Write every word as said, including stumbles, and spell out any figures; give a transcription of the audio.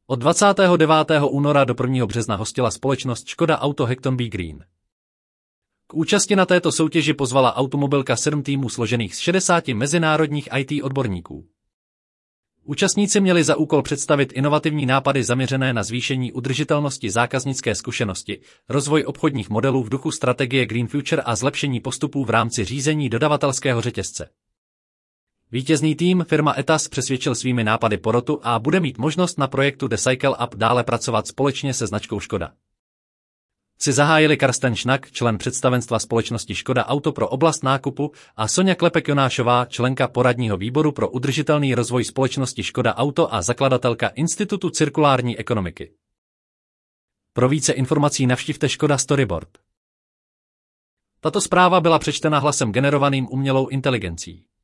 Od dvacátého devátého února do prvního března hostila společnost Škoda Auto Hekton Be Green. K účasti na této soutěži pozvala automobilka sedm týmů složených z šedesáti mezinárodních í té odborníků. Účastníci měli za úkol představit inovativní nápady zaměřené na zvýšení udržitelnosti zákaznické zkušenosti, rozvoj obchodních modelů v duchu strategie Green Future a zlepšení postupů v rámci řízení dodavatelského řetězce. Vítězný tým firma Etas přesvědčil svými nápady porotu a bude mít možnost na projektu The Cycle Up dále pracovat společně se značkou Škoda. Si zahájili Karsten Schnack, člen představenstva společnosti Škoda Auto pro oblast nákupu, a Sonja Klepek-Jonášová, členka poradního výboru pro udržitelný rozvoj společnosti Škoda Auto a zakladatelka Institutu cirkulární ekonomiky. Pro více informací navštivte Škoda Storyboard. Tato zpráva byla přečtena hlasem generovaným umělou inteligencí.